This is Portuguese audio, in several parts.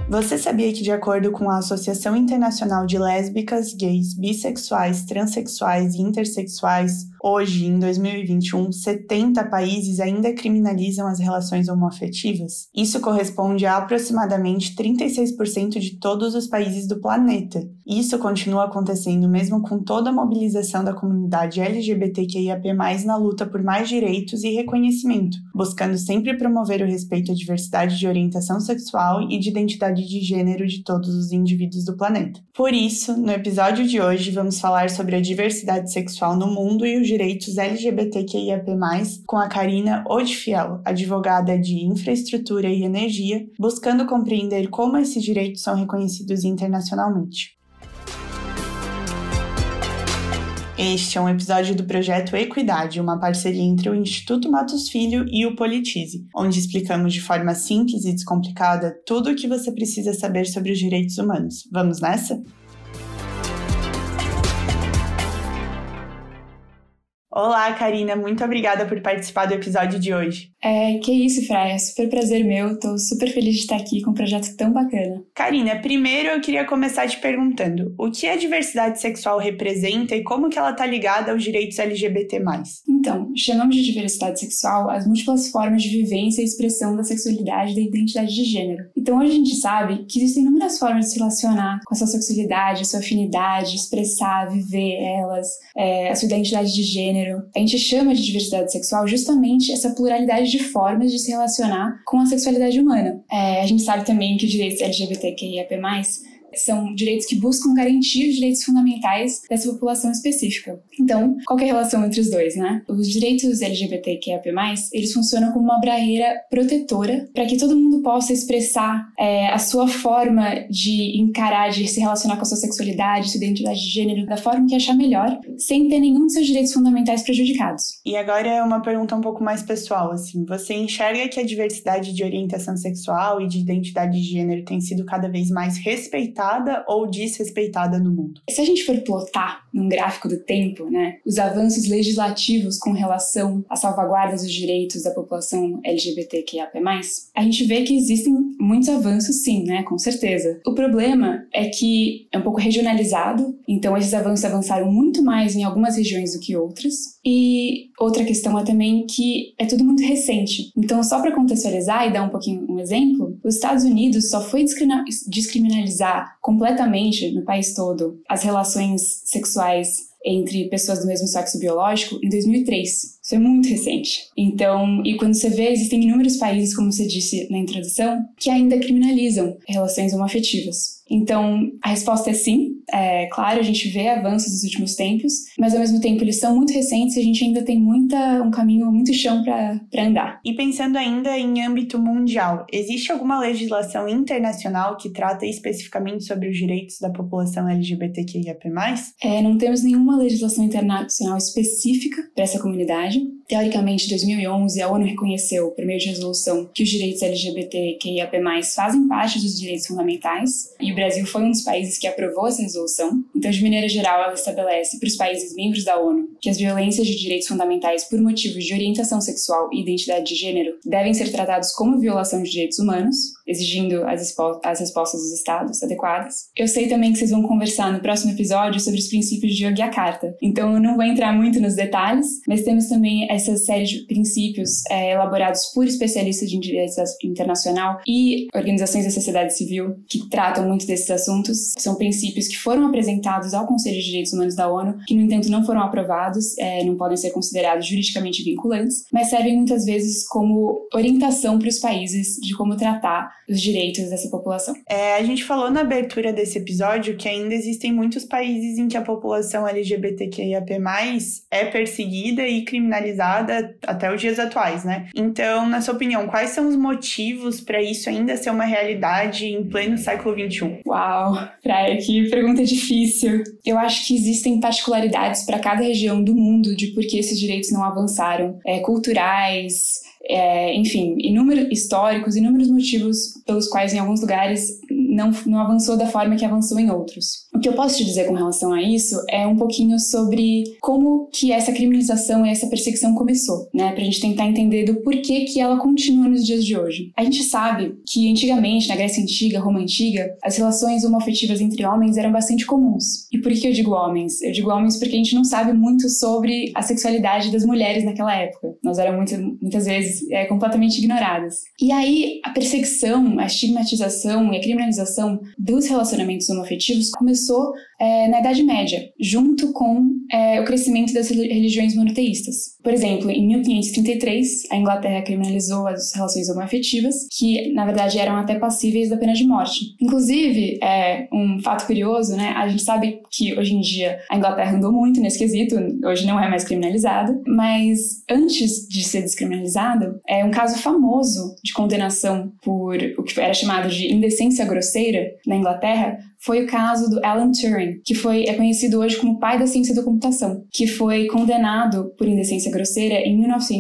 Você sabia que, de acordo com a Associação Internacional de Lésbicas, Gays, Bissexuais, Transsexuais e Intersexuais, hoje, em 2021, 70 países ainda criminalizam as relações homoafetivas? Isso corresponde a aproximadamente 36% de todos os países do planeta. Isso continua acontecendo mesmo com toda a mobilização da comunidade LGBTQIAP+, na luta por mais direitos e reconhecimento, buscando sempre promover o respeito à diversidade de orientação sexual e de identidade de gênero de todos os indivíduos do planeta. Por isso, no episódio de hoje, vamos falar sobre a diversidade sexual no mundo e os direitos LGBTQIAP+, com a Karina Odfiel, advogada de infraestrutura e energia, buscando compreender como esses direitos são reconhecidos internacionalmente. Este é um episódio do projeto Equidade, uma parceria entre o Instituto Matos Filho e o Politize, onde explicamos de forma simples e descomplicada tudo o que você precisa saber sobre os direitos humanos. Vamos nessa? Olá, Karina, muito obrigada por participar do episódio de hoje. Que isso, Fraia, super prazer meu, tô super feliz de estar aqui com um projeto tão bacana. Karina, primeiro eu queria começar te perguntando, o que a diversidade sexual representa e como que ela está ligada aos direitos LGBT+? Então, chamamos de diversidade sexual as múltiplas formas de vivência e expressão da sexualidade e da identidade de gênero. Então, hoje a gente sabe que existem inúmeras formas de se relacionar com a sua sexualidade, a sua afinidade, expressar, viver elas, a sua identidade de gênero. A gente chama de diversidade sexual justamente essa pluralidade de formas de se relacionar com a sexualidade humana. A gente sabe também que os direitos LGBTQIAP+, são direitos que buscam garantir os direitos fundamentais dessa população específica. Então, qual que é a relação entre os dois, né? Os direitos LGBTQIAP+, eles funcionam como uma barreira protetora para que todo mundo possa expressar a sua forma de encarar, de se relacionar com a sua sexualidade, sua identidade de gênero, da forma que achar melhor, sem ter nenhum dos seus direitos fundamentais prejudicados. E agora é uma pergunta um pouco mais pessoal, assim. Você enxerga que a diversidade de orientação sexual e de identidade de gênero tem sido cada vez mais respeitada ou desrespeitada no mundo? Se a gente for plotar num gráfico do tempo, né, os avanços legislativos com relação à salvaguarda dos direitos da população LGBTQIAP+, a gente vê que existem muitos avanços sim, né, com certeza. O problema é que é um pouco regionalizado, então esses avanços avançaram muito mais em algumas regiões do que outras. E outra questão é também que é tudo muito recente. Então, só para contextualizar e dar um pouquinho um exemplo, os Estados Unidos só foi descriminalizar completamente no país todo as relações sexuais entre pessoas do mesmo sexo biológico em 2003. Isso é muito recente. Então, e quando você vê, existem inúmeros países, como você disse na introdução, que ainda criminalizam relações homoafetivas. Então, a resposta é sim. Claro, a gente vê avanços nos últimos tempos, mas ao mesmo tempo eles são muito recentes e a gente ainda tem um caminho, muito chão para andar. E pensando ainda em âmbito mundial, existe alguma legislação internacional que trata especificamente sobre os direitos da população LGBTQIAP+? Não temos nenhuma legislação internacional específica para essa comunidade. Teoricamente, em 2011, a ONU reconheceu, por meio de resolução, que os direitos LGBTQIAP+, fazem parte dos direitos fundamentais, e o Brasil foi um dos países que aprovou essa resolução. Então, de maneira geral, ela estabelece para os países membros da ONU que as violências de direitos fundamentais por motivos de orientação sexual e identidade de gênero devem ser tratados como violação de direitos humanos, exigindo as respostas dos Estados adequadas. Eu sei também que vocês vão conversar no próximo episódio sobre os princípios de Yogyakarta, então eu não vou entrar muito nos detalhes, mas temos também essa série de princípios elaborados por especialistas de direito internacional e organizações da sociedade civil que tratam muito desses assuntos. São princípios que foram apresentados ao Conselho de Direitos Humanos da ONU, que, no entanto, não foram aprovados, não podem ser considerados juridicamente vinculantes, mas servem muitas vezes como orientação para os países de como tratar os direitos dessa população. A gente falou na abertura desse episódio que ainda existem muitos países em que a população LGBTQIAP+, é perseguida e criminalizada até os dias atuais, né? Então, na sua opinião, quais são os motivos para isso ainda ser uma realidade em pleno século XXI? Uau, Praia, que pergunta difícil. Eu acho que existem particularidades para cada região do mundo de por que esses direitos não avançaram, culturais, enfim, históricos, inúmeros motivos pelos quais em alguns lugares não avançou da forma que avançou em outros. O que eu posso te dizer com relação a isso é um pouquinho sobre como que essa criminalização e essa perseguição começou, né? Pra gente tentar entender do porquê que ela continua nos dias de hoje. A gente sabe que antigamente, na Grécia Antiga, Roma Antiga, as relações homoafetivas entre homens eram bastante comuns. E por que eu digo homens? Eu digo homens porque a gente não sabe muito sobre a sexualidade das mulheres naquela época. Nós éramos muitas vezes completamente ignoradas. E aí, a perseguição, a estigmatização e a criminalização dos relacionamentos homoafetivos começou na Idade Média, junto com o crescimento das religiões monoteístas. Por exemplo, em 1533, a Inglaterra criminalizou as relações homoafetivas, que, na verdade, eram até passíveis da pena de morte. Inclusive, um fato curioso, né? A gente sabe que, hoje em dia, a Inglaterra andou muito nesse quesito, hoje não é mais criminalizado, mas antes de ser descriminalizado, um caso famoso de condenação por o que era chamado de indecência grosseira na Inglaterra foi o caso do Alan Turing, que é conhecido hoje como pai da ciência da computação, que foi condenado por indecência grosseira em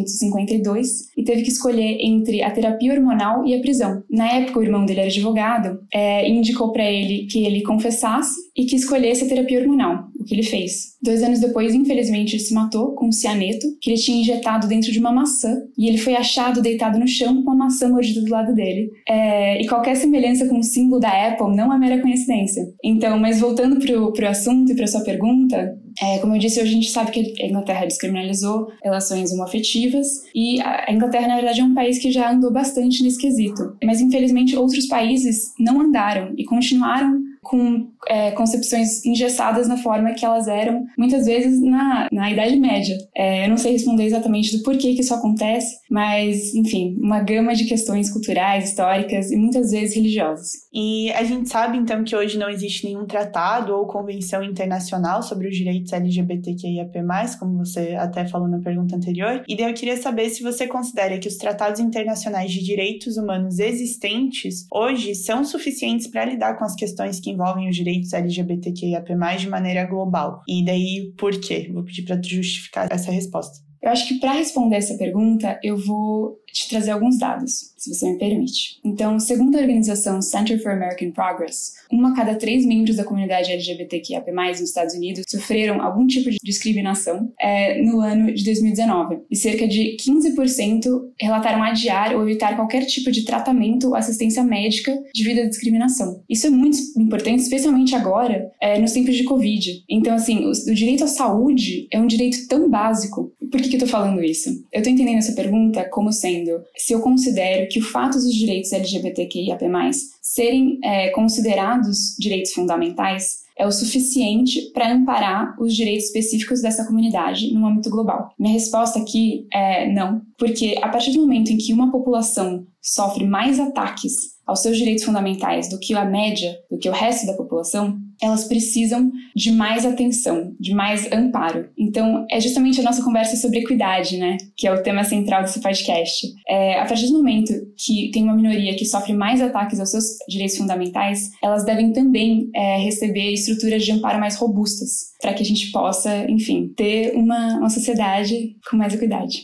1952 e teve que escolher entre a terapia hormonal e a prisão. Na época, o irmão dele era advogado e indicou para ele que ele confessasse e que escolhesse a terapia hormonal, o que ele fez. 2 anos depois, infelizmente, ele se matou com um cianeto que ele tinha injetado dentro de uma maçã e ele foi achado deitado no chão com a maçã mordida do lado dele. E qualquer semelhança com o símbolo da Apple não é mera coincidência. Então, mas voltando pro assunto e para sua pergunta, como eu disse, hoje a gente sabe que a Inglaterra descriminalizou relações homoafetivas e a Inglaterra, na verdade, é um país que já andou bastante nesse quesito. Mas, infelizmente, outros países não andaram e continuaram com concepções engessadas na forma que elas eram, muitas vezes, na Idade Média. Eu não sei responder exatamente do porquê que isso acontece, mas, enfim, uma gama de questões culturais, históricas e muitas vezes religiosas. E a gente sabe, então, que hoje não existe nenhum tratado ou convenção internacional sobre os direitos LGBTQIAP+, como você até falou na pergunta anterior. E daí eu queria saber se você considera que os tratados internacionais de direitos humanos existentes hoje são suficientes para lidar com as questões que envolvem os direitos LGBTQIAP+, de maneira global. E daí, por quê? Vou pedir para tu justificar essa resposta. Eu acho que para responder essa pergunta, eu vou te trazer alguns dados, se você me permite. Então, segundo a organização Center for American Progress, 1 a cada 3 membros da comunidade LGBTQIAP+, nos Estados Unidos sofreram algum tipo de discriminação no ano de 2019. E cerca de 15% relataram adiar ou evitar qualquer tipo de tratamento ou assistência médica devido à discriminação. Isso é muito importante, especialmente agora, nos tempos de Covid. Então, assim, o direito à saúde é um direito tão básico. Por que eu tô falando isso? Eu tô entendendo essa pergunta como sendo se eu considero que o fato dos direitos LGBTQIAP+, serem considerados direitos fundamentais é o suficiente para amparar os direitos específicos dessa comunidade no âmbito global. Minha resposta aqui é não, porque a partir do momento em que uma população sofre mais ataques aos seus direitos fundamentais do que a média, do que o resto da população, elas precisam de mais atenção, de mais amparo. Então, é justamente a nossa conversa sobre equidade, né? Que é o tema central desse podcast. A partir do momento que tem uma minoria que sofre mais ataques aos seus direitos fundamentais, elas devem também receber estruturas de amparo mais robustas, para que a gente possa, enfim, ter uma sociedade com mais equidade.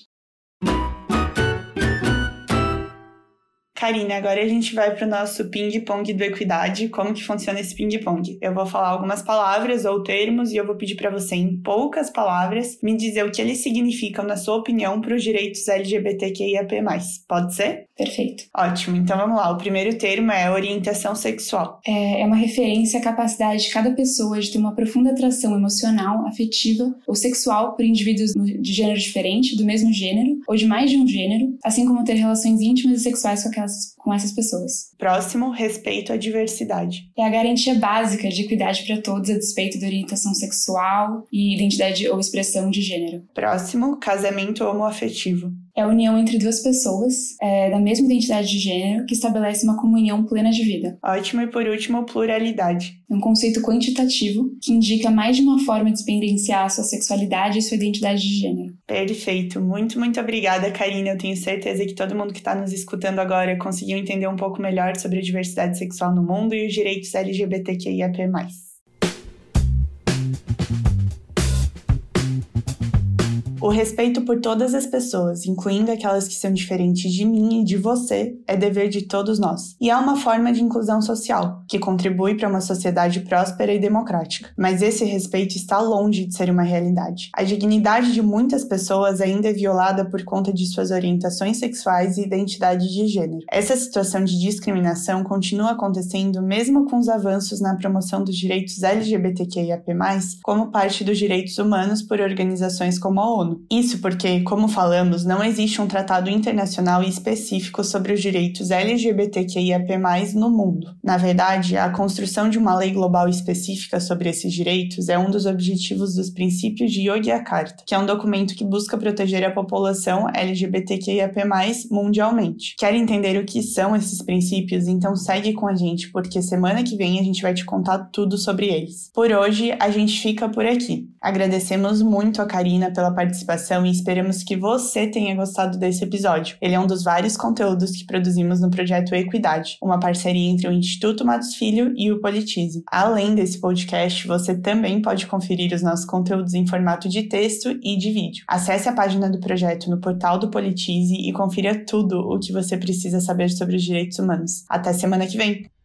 Karina, agora a gente vai para o nosso ping-pong do Equidade. Como que funciona esse ping-pong? Eu vou falar algumas palavras ou termos e eu vou pedir para você, em poucas palavras, me dizer o que eles significam, na sua opinião, para os direitos LGBTQIAP+. Pode ser? Perfeito. Ótimo, então vamos lá. O primeiro termo é orientação sexual. É uma referência à capacidade de cada pessoa de ter uma profunda atração emocional, afetiva ou sexual por indivíduos de gênero diferente, do mesmo gênero ou de mais de um gênero, assim como ter relações íntimas e sexuais com essas pessoas. Próximo, respeito à diversidade. É a garantia básica de equidade para todos a despeito da orientação sexual e identidade ou expressão de gênero. Próximo, casamento homoafetivo. É a união entre duas pessoas da mesma identidade de gênero que estabelece uma comunhão plena de vida. Ótimo, e por último, pluralidade. É um conceito quantitativo que indica mais de uma forma de experienciar a sua sexualidade e sua identidade de gênero. Perfeito. Muito, muito obrigada, Karina. Eu tenho certeza que todo mundo que está nos escutando agora conseguiu entender um pouco melhor sobre a diversidade sexual no mundo e os direitos LGBTQIAP+. O respeito por todas as pessoas, incluindo aquelas que são diferentes de mim e de você, é dever de todos nós. E é uma forma de inclusão social, que contribui para uma sociedade próspera e democrática. Mas esse respeito está longe de ser uma realidade. A dignidade de muitas pessoas ainda é violada por conta de suas orientações sexuais e identidade de gênero. Essa situação de discriminação continua acontecendo mesmo com os avanços na promoção dos direitos LGBTQIAP+, como parte dos direitos humanos por organizações como a ONU. Isso porque, como falamos, não existe um tratado internacional específico sobre os direitos LGBTQIAP+, no mundo. Na verdade, a construção de uma lei global específica sobre esses direitos é um dos objetivos dos princípios de Yogyakarta, que é um documento que busca proteger a população LGBTQIAP+, mundialmente. Quer entender o que são esses princípios? Então segue com a gente, porque semana que vem a gente vai te contar tudo sobre eles. Por hoje, a gente fica por aqui. Agradecemos muito a Karina pela participação e esperamos que você tenha gostado desse episódio. Ele é um dos vários conteúdos que produzimos no projeto Equidade, uma parceria entre o Instituto Matos Filho e o Politize. Além desse podcast, você também pode conferir os nossos conteúdos em formato de texto e de vídeo. Acesse a página do projeto no portal do Politize e confira tudo o que você precisa saber sobre os direitos humanos. Até semana que vem!